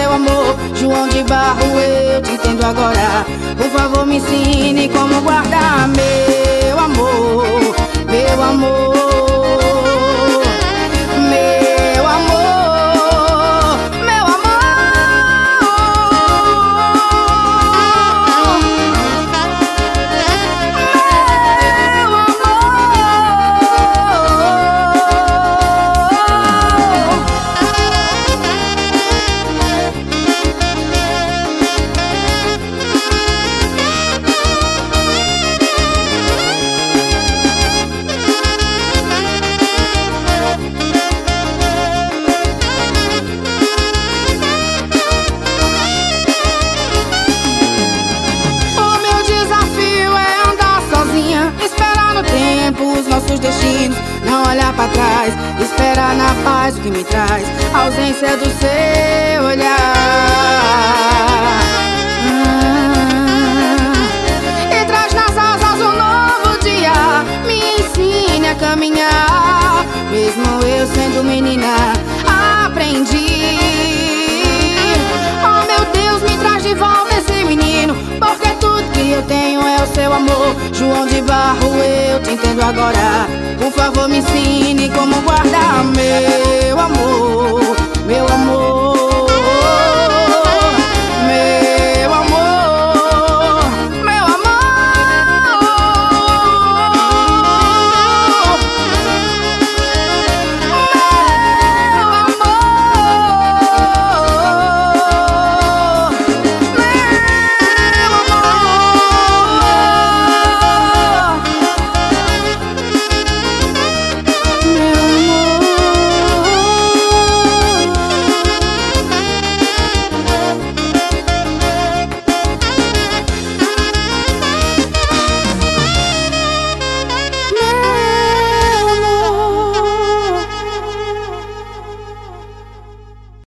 seu amor. João de Barro, eu te entendo agora. Por favor, me ensine como guardar meu amor, meu amor, meu amor, meu amor. Esperar no tempo os nossos destinos, não olhar pra trás, esperar na paz o que me traz a ausência do seu olhar. E traz nas asas um novo dia, me ensine a caminhar. Mesmo eu sendo menina, aprendi. Oh meu Deus, me traz de volta esse menino, porque tudo que eu tenho é o seu amor. João de Barro, eu te entendo agora. Por favor, me ensine como guardar meu amor, meu amor.